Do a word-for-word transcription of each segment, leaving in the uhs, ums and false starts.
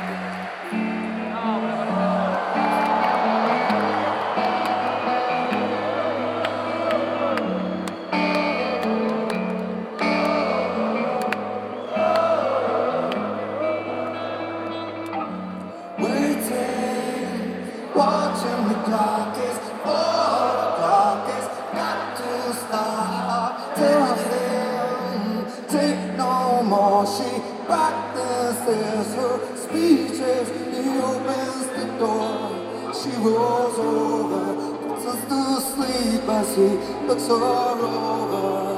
Watching the clock is four o'clock, it's got to stop. Tell him, take no more. She practices her speeches. He opens the door. She rolls over, puts us to sleep as he looks her over.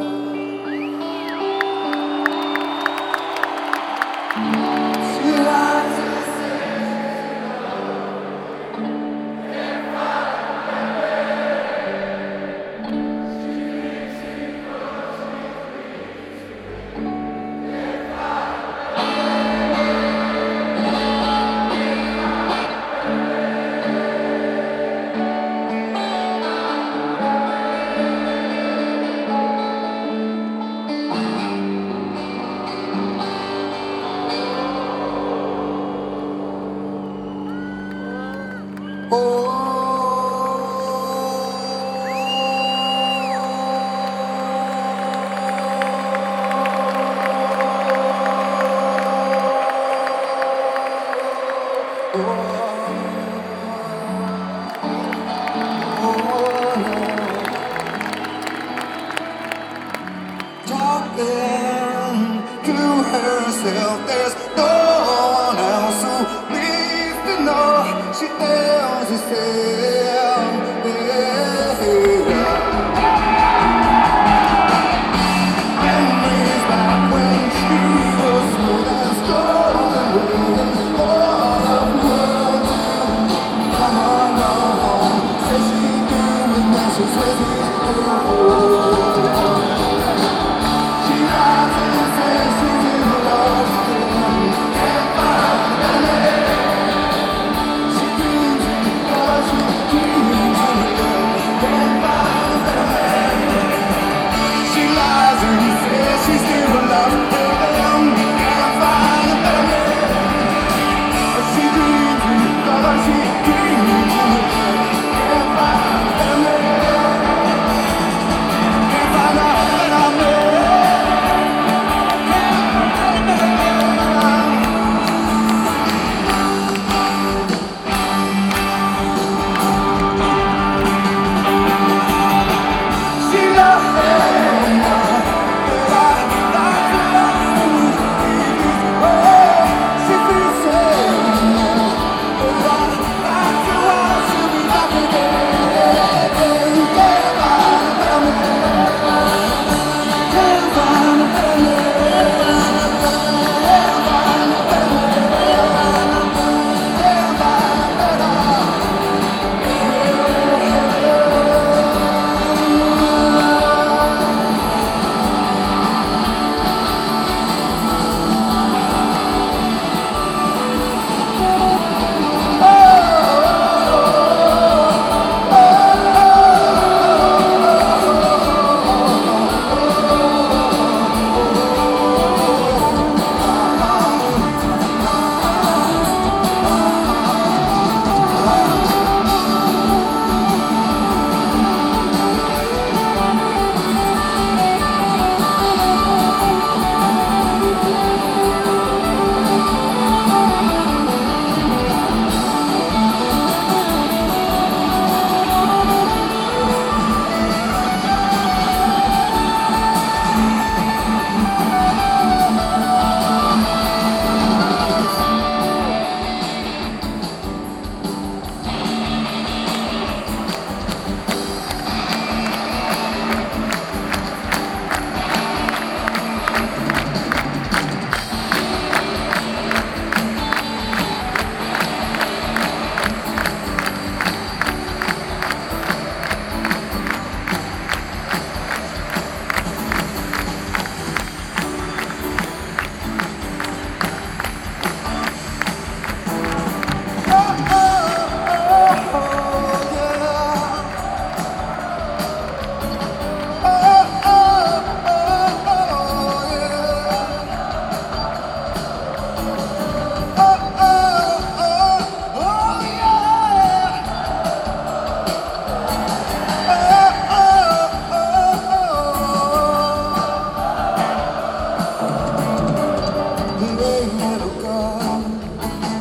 She lies.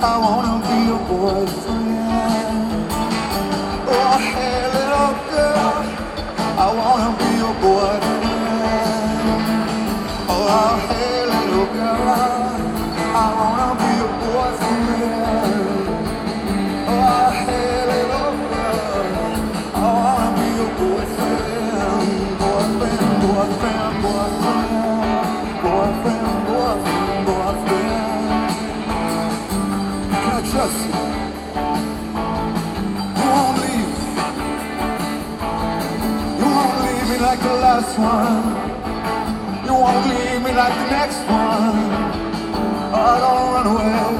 I wanna be your boyfriend. Oh, hey, little girl, I wanna be your boyfriend. Oh, hey, little girl, I wanna be your boyfriend. Oh, hey, little girl, I wanna be your boyfriend. Boyfriend, boyfriend, boyfriend. Boyfriend, boyfriend, boyfriend. Can I trust you? You won't leave. You won't leave me like the last one. You won't leave me like the next one. I don't run away.